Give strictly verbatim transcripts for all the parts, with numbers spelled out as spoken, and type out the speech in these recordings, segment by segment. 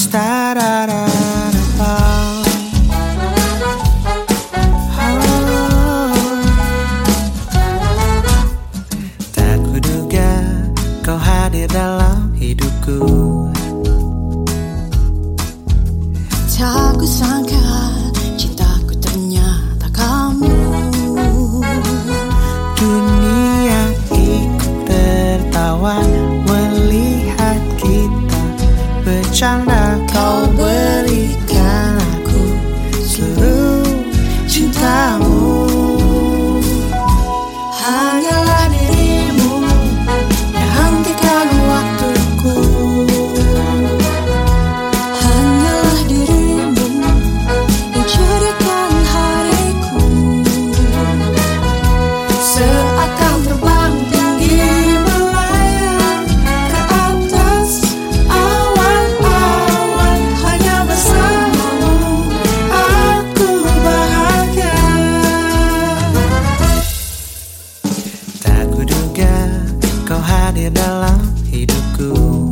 Tak kuduga kau hadir dalam hidupku. Tak kusangka cintaku ternyata kamu. Dunia ikut tertawa melihat kita bercanda. Kau berikan aku seluruh cintamu. Hanyalah dirimu yang hentikan waktuku. Hanyalah dirimu yang ceriakan hariku. Seakan terbang tinggi melayang ke atas awan-awan. Hanya bersamamu aku bahagia. Tak kuduga kau hadir dalam hidupku.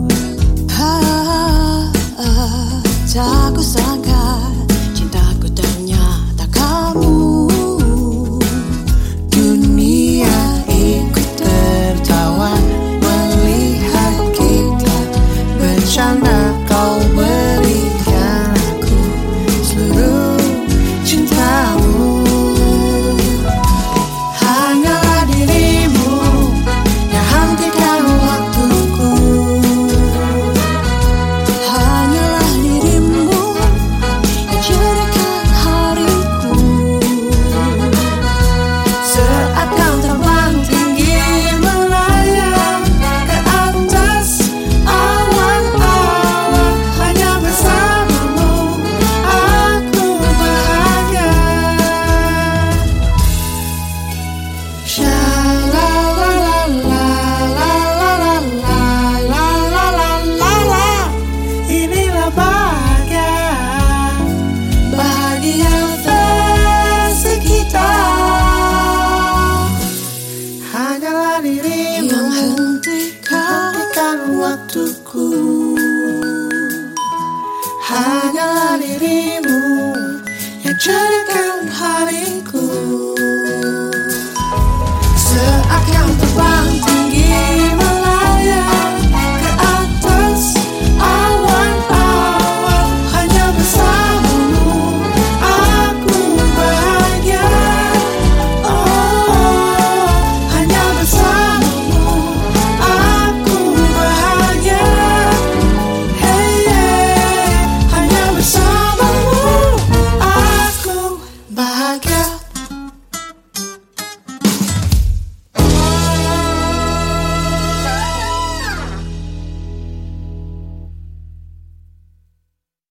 Ah, ah, tak kusangka cintaku ternyata kamu. Dunia ikut tertawa melihat kita bercanda. Kau berikan aku seluruh cintamu. Hanyalah dirimu yang hentikan waktuku. Hanyalah dirimu yang ceriakan hariku. Seakan terbang tinggi melayang ke atas awan-awan. Hanya bersamamu aku bahagia. Sha-la-la-la-la-la-la-la-la-la-la-la. Inilah bahagia, Bahagia versi kita hanyalah dirimu yang hentikan hentikan waktuku. Hanyalah dirimu yang ceriakan hariku. Seakan terbang tinggi melayang ke atas awan-awan. Hanya bersamamu aku bahagia. Oh, hanya bersamamu aku bahagia. Hey, hey, hanya bersamamu aku bahagia.